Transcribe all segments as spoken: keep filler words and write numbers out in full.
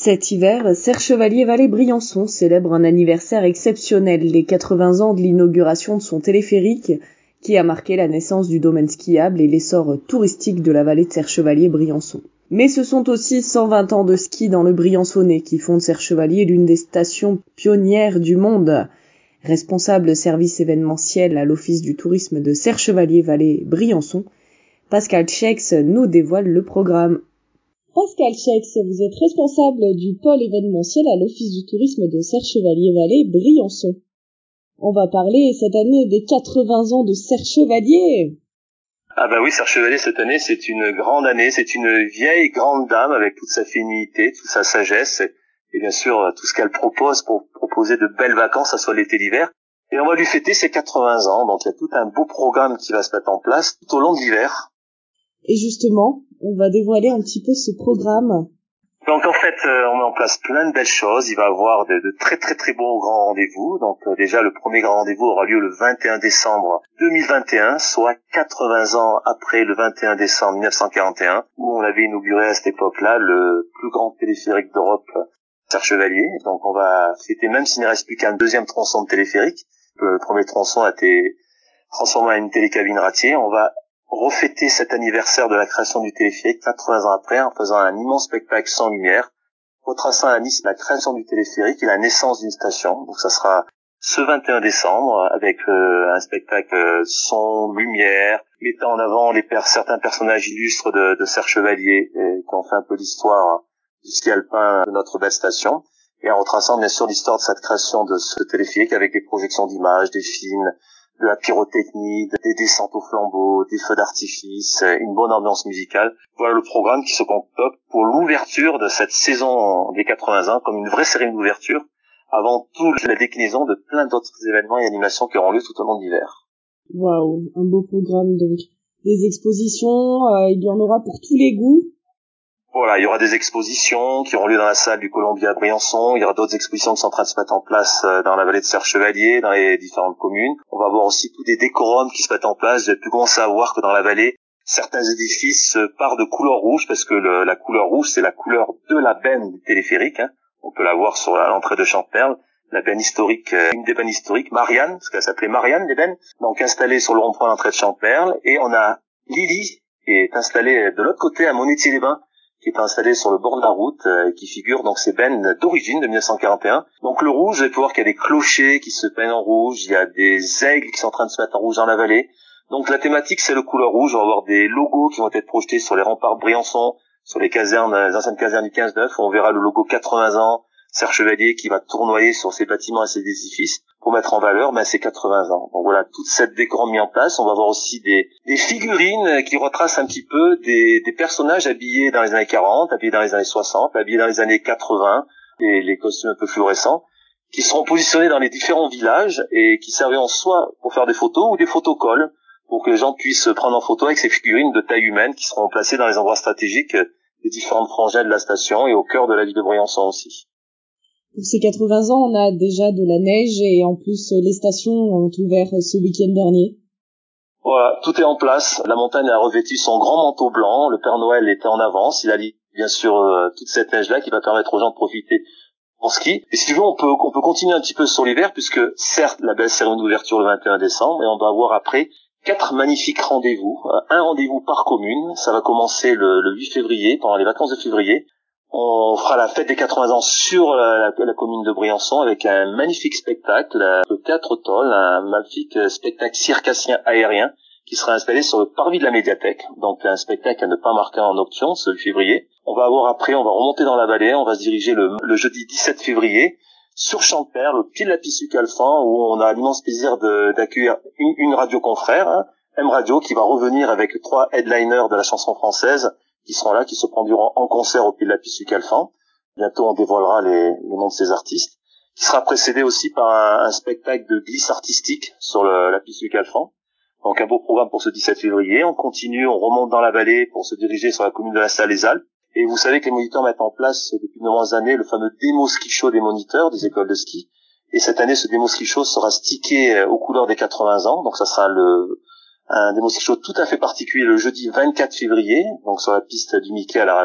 Cet hiver, Serre Chevalier Vallée Briançon célèbre un anniversaire exceptionnel, les quatre-vingts ans de l'inauguration de son téléphérique, qui a marqué la naissance du domaine skiable et l'essor touristique de la vallée de Serre Chevalier Briançon. Mais ce sont aussi cent vingt ans de ski dans le Briançonnais qui font de Serre Chevalier l'une des stations pionnières du monde. Responsable service événementiel à l'Office du tourisme de Serre Chevalier Vallée Briançon, Pascal Chex nous dévoile le programme. Pascal Chex, vous êtes responsable du pôle événementiel à l'Office du tourisme de Serre Chevalier Vallée Briançon. On va parler cette année des quatre-vingts ans de Serre Chevalier. Ah bah oui, Serre Chevalier cette année, c'est une grande année, c'est une vieille grande dame avec toute sa féminité, toute sa sagesse et bien sûr tout ce qu'elle propose pour proposer de belles vacances, à soit l'été l'hiver. Et on va lui fêter ses quatre-vingts ans, donc il y a tout un beau programme qui va se mettre en place tout au long de l'hiver. Et justement, on va dévoiler un petit peu ce programme. Donc en fait, euh, on met en place plein de belles choses. Il va y avoir de, de très très très beaux grands rendez-vous. Donc euh, déjà, le premier grand rendez-vous aura lieu le vingt et un décembre deux mille vingt et un, soit quatre-vingts ans après le vingt et un décembre mille neuf cent quarante et un, où on avait inauguré à cette époque-là le plus grand téléphérique d'Europe, Serre Chevalier. Donc on va fêter, même s'il ne reste plus qu'un deuxième tronçon de téléphérique. Le premier tronçon a été transformé en une télécabine ratier. On va refêter cet anniversaire de la création du téléphérique quatre-vingts ans après en faisant un immense spectacle sans lumière, retraçant à Nice la création du téléphérique et la naissance d'une station. Donc ça sera ce vingt et un décembre avec euh, un spectacle euh, son, lumière, mettant en avant les per- certains personnages illustres de, de Serre Chevalier et qui ont fait un peu l'histoire du ski alpin de notre belle station, et en retraçant bien sûr l'histoire de cette création de ce téléphérique avec des projections d'images, des films, de la pyrotechnie, des descentes au flambeau, des feux d'artifice, une bonne ambiance musicale. Voilà le programme qui se concocte pour l'ouverture de cette saison des quatre-vingts ans, comme une vraie cérémonie d'ouverture, avant toute la déclinaison de plein d'autres événements et animations qui auront lieu tout au long de l'hiver. Waouh, un beau programme donc. Des expositions, euh, il y en aura pour tous les goûts. Voilà, il y aura des expositions qui auront lieu dans la salle du Colombier à Briançon. Il y aura d'autres expositions qui sont en train de se mettre en place dans la vallée de Serre Chevalier, dans les différentes communes. On va voir aussi tous des décorums qui se mettent en place. Vous avez pu commencer à voir que dans la vallée, certains édifices partent de couleur rouge, parce que le, la couleur rouge, c'est la couleur de la benne du téléphérique. Hein. On peut la voir sur l'entrée de Champerle. La benne historique, une des bennes historiques, Marianne, parce qu'elle s'appelait Marianne, les bennes, donc installée sur le rond-point d'entrée de Champerle. Et on a Lily, qui est installée de l'autre côté à Monétier-les-Bains, qui est installé sur le bord de la route, euh, qui figure donc ces bennes d'origine de mille neuf cent quarante et un. Donc le rouge, vous allez pouvoir qu'il y a des clochers qui se peignent en rouge, il y a des aigles qui sont en train de se mettre en rouge dans la vallée. Donc la thématique, c'est le couleur rouge. On va avoir des logos qui vont être projetés sur les remparts de Briançon, sur les casernes, les anciennes casernes du quinze neuf. On verra le logo quatre-vingts ans, Serre Chevalier, qui va tournoyer sur ces bâtiments et ces édifices pour mettre en valeur ben, ces quatre-vingts ans. Donc voilà, toute cette décorum mis en place. On va voir aussi des, des figurines qui retracent un petit peu des, des personnages habillés dans les années quarante, habillés dans les années soixante, habillés dans les années quatre-vingts, et les costumes un peu fluorescents, qui seront positionnés dans les différents villages et qui serviront soit pour faire des photos ou des photocolles, pour que les gens puissent prendre en photo avec ces figurines de taille humaine qui seront placées dans les endroits stratégiques des différentes frangins de la station et au cœur de la ville de Briançon aussi. Pour ces quatre-vingts ans, on a déjà de la neige et en plus les stations ont ouvert ce week-end dernier. Voilà, tout est en place. La montagne a revêtu son grand manteau blanc. Le Père Noël était en avance. Il a dit bien sûr euh, toute cette neige-là qui va permettre aux gens de profiter en ski. Et si tu veux, on peut on peut continuer un petit peu sur l'hiver, puisque certes la belle cérémonie d'ouverture le vingt et un décembre, et on va avoir après quatre magnifiques rendez-vous. Un rendez-vous par commune. Ça va commencer le, le huit février, pendant les vacances de février. On fera la fête des quatre-vingts ans sur la, la, la commune de Briançon avec un magnifique spectacle, le Théâtre Toll, un magnifique spectacle circassien aérien qui sera installé sur le parvis de la médiathèque. Donc un spectacle à ne pas marquer en nocturne, ce février. On va avoir après, on va remonter dans la vallée, on va se diriger le, le jeudi dix-sept février sur Champerle, au pied de la piste du Calfan, où on a l'immense plaisir de, d'accueillir une, une radio confrère, hein, M Radio, qui va revenir avec trois headliners de la chanson française qui seront là, qui se produiront en concert au pied de la piste du Calfan. Bientôt, on dévoilera les, les noms de ces artistes. Qui sera précédé aussi par un, un spectacle de glisse artistique sur le, la piste du Calfan. Donc, un beau programme pour ce dix-sept février. On continue, on remonte dans la vallée pour se diriger sur la commune de la Salle-les-Alpes. Et vous savez que les moniteurs mettent en place depuis de nombreuses années le fameux démo ski show des moniteurs des écoles de ski. Et cette année, ce démo ski show sera stické aux couleurs des quatre-vingts ans. Donc, ça sera le un démo ski show tout à fait particulier le jeudi vingt-quatre février, donc sur la piste du Mickey à la Ravée.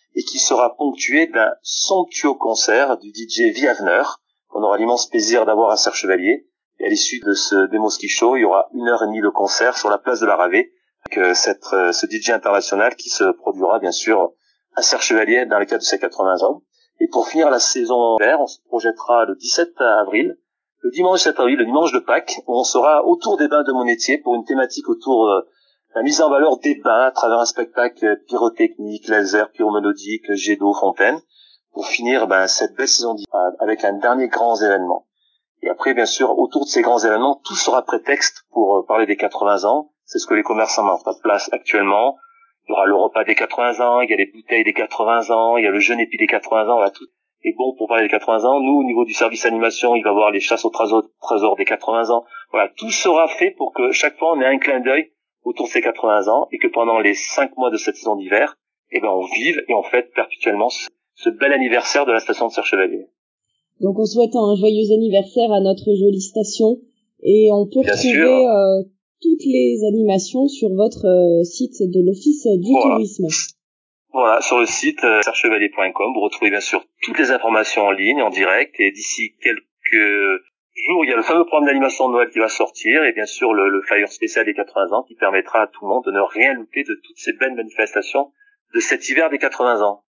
et qui sera ponctué d'un somptueux concert du D J Viavner, qu'on aura l'immense plaisir d'avoir à Serre-Chevalier. Et à l'issue de ce Demo Ski Show, il y aura une heure et demie de concert sur la place de la Ravée, avec cette, ce D J international qui se produira bien sûr à Serre-Chevalier dans le cadre de ses quatre-vingts ans. Et pour finir la saison d'hiver, on se projettera le dix-sept avril, le dimanche dix-sept avril, le dimanche de Pâques, où on sera autour des bains de Monétier pour une thématique autour de la mise en valeur des bains à travers un spectacle pyrotechnique, laser, pyromélodique, jet d'eau, fontaine, pour finir ben, cette belle saison d'hiver avec un dernier grand événement. Et après, bien sûr, autour de ces grands événements, tout sera prétexte pour parler des quatre-vingts ans. C'est ce que les commerçants mettent en place actuellement. Il y aura le repas des quatre-vingts ans, il y a les bouteilles des quatre-vingts ans, il y a le jeûne épi des quatre-vingts ans, voilà tout. Et bon, pour parler des quatre-vingts ans, nous, au niveau du service animation, il va y avoir les chasses au trésor, trésor des quatre-vingts ans. Voilà, tout sera fait pour que chaque fois on ait un clin d'œil autour de ces quatre-vingts ans et que pendant les cinq mois de cette saison d'hiver, eh ben, on vive et on fête perpétuellement ce, ce bel anniversaire de la station de Serre-Chevalier. Donc on souhaite un joyeux anniversaire à notre jolie station et on peut Bien retrouver euh, toutes les animations sur votre euh, site de l'Office du voilà. Tourisme. Voilà, sur le site euh, serre chevalier point com, vous retrouvez bien sûr toutes les informations en ligne, en direct, et d'ici quelques jours, il y a le fameux programme d'animation de Noël qui va sortir, et bien sûr le, le flyer spécial des quatre-vingts ans qui permettra à tout le monde de ne rien louper de toutes ces belles manifestations de cet hiver des quatre-vingts ans.